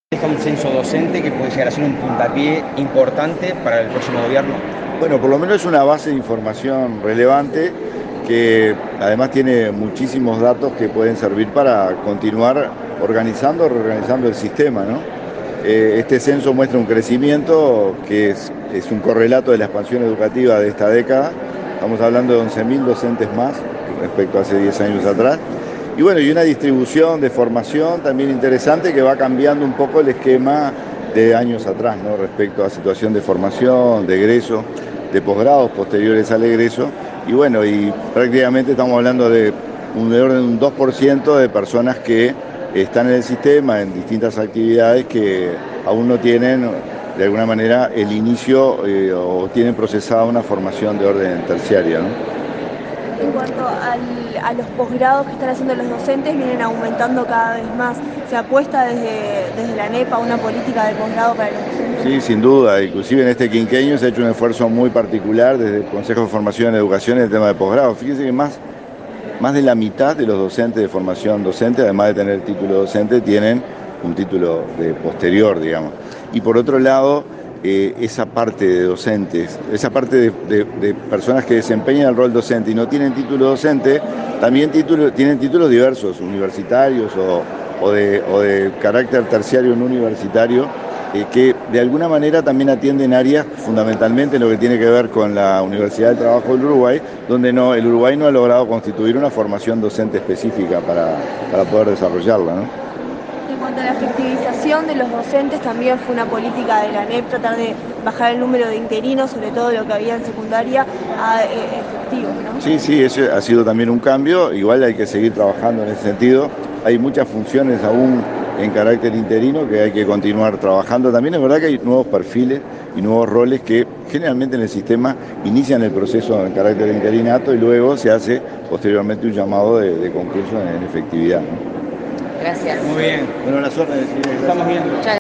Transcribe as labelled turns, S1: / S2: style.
S1: Deja un censo docente que puede llegar a ser un puntapié importante para el próximo gobierno.
S2: Bueno, por lo menos es una base de información relevante que además tiene muchísimos datos que pueden servir para continuar organizando, reorganizando el sistema, ¿no? Este censo muestra un crecimiento que es un correlato de la expansión educativa de esta década. Estamos hablando de 11.000 docentes más respecto a hace 10 años atrás. Y bueno, y una distribución de formación también interesante que va cambiando un poco el esquema de años atrás, ¿no? Respecto a situación de formación, de egreso, de posgrados posteriores al egreso. Y bueno, y prácticamente estamos hablando de de orden de un 2% de personas que están en el sistema en distintas actividades que aún no tienen de alguna manera el inicio o tienen procesada una formación de orden terciaria, ¿no?
S3: En cuanto a los posgrados que están haciendo los docentes, vienen aumentando cada vez más. ¿Se apuesta desde la ANEP a una política de posgrado para los docentes?
S2: Sí, sin duda. Inclusive en este quinquenio se ha hecho un esfuerzo muy particular desde el Consejo de Formación en Educación en el tema de posgrado. Fíjese que más de la mitad de los docentes de formación docente, además de tener título docente, tienen un título de posterior, digamos. Y por otro lado, esa parte de docentes, esa parte de personas que desempeñan el rol docente y no tienen título docente, también tienen títulos diversos, universitarios o de carácter terciario no universitario, que de alguna manera también atienden áreas fundamentalmente en lo que tiene que ver con la Universidad del Trabajo del Uruguay, donde el Uruguay no ha logrado constituir una formación docente específica para poder desarrollarla, ¿no?
S3: En cuanto a la efectivización de los docentes, también fue una política de la ANEP tratar de bajar el número de interinos, sobre todo lo que había en secundaria, a efectivos, ¿no?
S2: Sí, sí, ese ha sido también un cambio. Igual hay que seguir trabajando en ese sentido. Hay muchas funciones aún en carácter interino que hay que continuar trabajando. También es verdad que hay nuevos perfiles y nuevos roles que generalmente en el sistema inician el proceso en carácter interinato y luego se hace posteriormente un llamado de concurso en efectividad, ¿no?
S4: Gracias.
S1: Muy bien.
S2: Bueno, las órdenes.
S1: Estamos viendo.